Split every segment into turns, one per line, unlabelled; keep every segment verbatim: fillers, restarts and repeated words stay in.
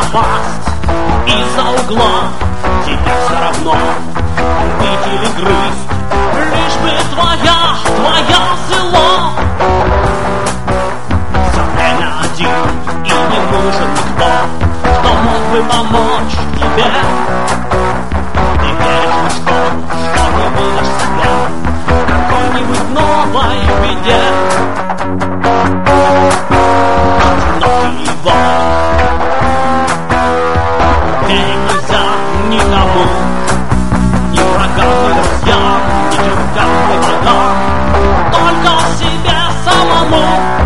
напасть из-за угла, тебе все равно бить или грызть, лишь бы твоя, твоя сила. Все время один и не нужен никто, кто мог бы помочь тебе. Ты веришь, что, что не выдашь себя какой-нибудь новой беде. Одинокий волк, верить нельзя никому, ни врагам, ни друзьям, ни друзьям, ни врагам, только себе самому.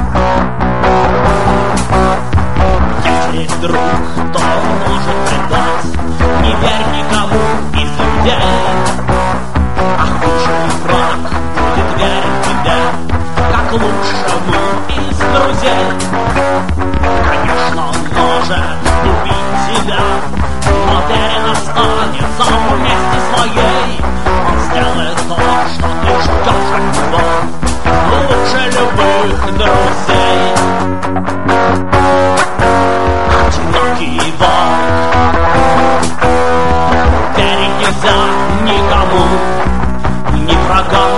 Если есть друг, то может предать, не верь никому из людей. А худший враг будет верить тебе, как лучшему из друзей. Конечно, он может убить тебя, но верен останется в месте своей. Он сделает то, что ты ждешь от него, лучше любых друзей. Одинокий волк, верить нельзя никому, ни врагам,